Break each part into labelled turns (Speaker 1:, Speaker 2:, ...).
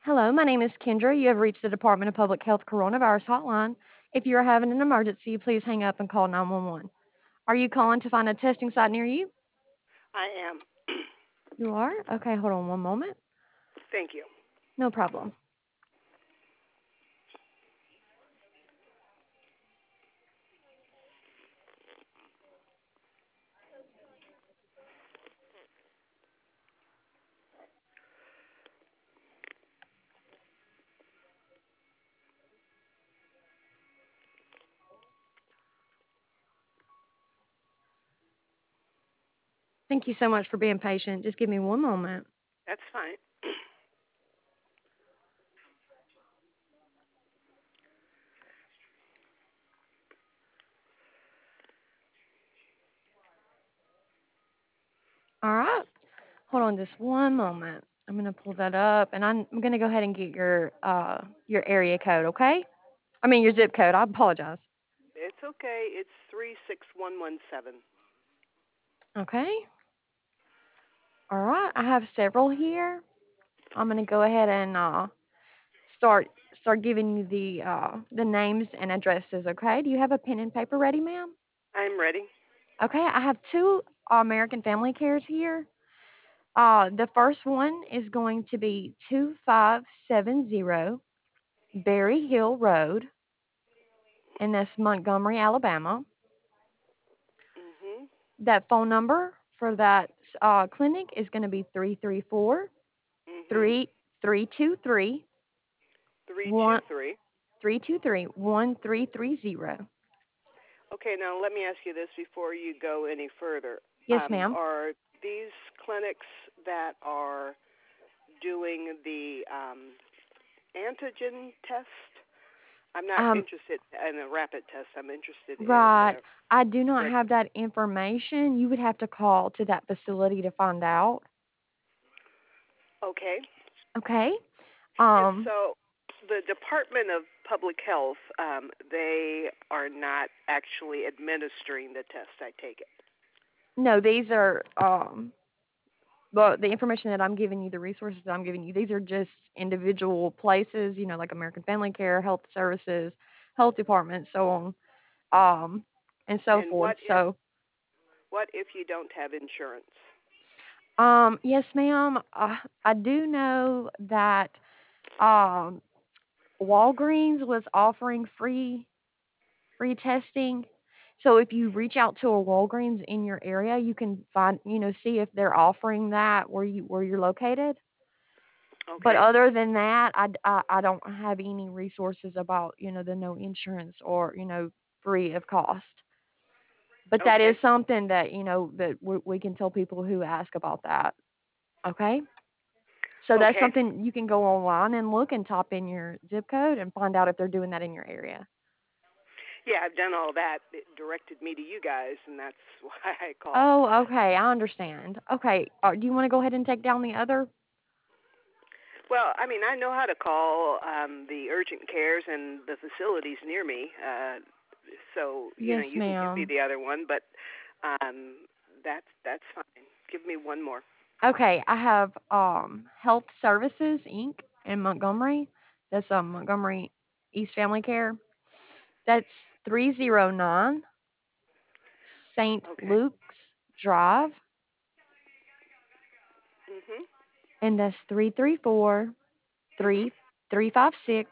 Speaker 1: Hello, my name is Kendra. You have reached the Department of Public Health Coronavirus Hotline. If you are having an emergency, please hang up and call 911. Are you calling to find a testing site near you?
Speaker 2: I am.
Speaker 1: You are? Okay, hold on one moment.
Speaker 2: Thank you.
Speaker 1: No problem. Thank you so much for being patient. Just give me one moment.
Speaker 2: That's fine.
Speaker 1: All right. Hold on just one moment. I'm going to pull that up and I'm going to go ahead and get your area code, okay? I mean your zip code. I apologize.
Speaker 2: It's okay. It's 36117.
Speaker 1: Okay. All right. I have several here. I'm going to go ahead and start start giving you the names and addresses, okay? Do you have a pen and paper ready, ma'am?
Speaker 2: I'm ready.
Speaker 1: Okay, I have two American Family Cares here. The first one is going to be 2570 Berry Hill Road, and that's Montgomery, Alabama.
Speaker 2: Mhm.
Speaker 1: That phone number for that clinic is going to be 334
Speaker 2: Mhm.
Speaker 1: 3323
Speaker 2: 323.
Speaker 1: 1330.
Speaker 2: Okay, now let me ask you this before you go any further.
Speaker 1: Yes, ma'am.
Speaker 2: Are these clinics that are doing the antigen test? I'm not
Speaker 1: Um,
Speaker 2: interested in a rapid test. I'm interested in
Speaker 1: Right.
Speaker 2: the
Speaker 1: I do not
Speaker 2: regular.
Speaker 1: have that information. You would have to call to that facility to find out.
Speaker 2: Okay.
Speaker 1: Okay?
Speaker 2: And
Speaker 1: Um,
Speaker 2: so the Department of Public Health, they are not actually administering the test, I take it.
Speaker 1: no, these are the information that I'm giving you, the resources that I'm giving you, these are just individual places, like American Family Care, health services, health departments, so on, and so
Speaker 2: And
Speaker 1: forth. So,
Speaker 2: what if you don't have insurance?
Speaker 1: yes, ma'am. I do know that um Walgreens was offering free testing. So if you reach out to a Walgreens in your area, you can see if they're offering that where you're located. But
Speaker 2: Okay.
Speaker 1: other than that, I don't have any resources about, the no insurance or, free of cost. But that is
Speaker 2: Okay.
Speaker 1: something that, that we can tell people who ask about that. Okay? So that's
Speaker 2: Okay.
Speaker 1: something you can go online and look and type in your zip code and find out if they're doing that in your area.
Speaker 2: Yeah, I've done all that. It directed me to you guys, and that's why I called.
Speaker 1: Oh, okay, I understand. Okay, do you want to go ahead and take down the other?
Speaker 2: Well, I mean, I know how to call the urgent cares and the facilities near me. So
Speaker 1: Yes,
Speaker 2: you can give me
Speaker 1: ma'am.
Speaker 2: the other one, but that's fine. Give me one more.
Speaker 1: Okay, I have Health Services Inc. in Montgomery. That's Montgomery East Family Care. That's 309 St.
Speaker 2: Okay.
Speaker 1: Luke's Drive,
Speaker 2: Mhm.
Speaker 1: and that's 334
Speaker 2: Mhm.
Speaker 1: 356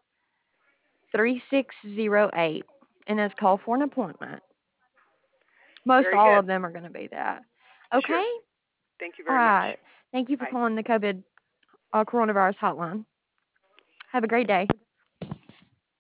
Speaker 1: 3608. And that's call for an appointment. Most
Speaker 2: Very
Speaker 1: all
Speaker 2: good.
Speaker 1: of them are going to be that.
Speaker 2: Sure.
Speaker 1: Okay?
Speaker 2: Thank you
Speaker 1: All
Speaker 2: very much.
Speaker 1: right. Thank you for
Speaker 2: Bye.
Speaker 1: calling the COVID coronavirus hotline. Have a great day.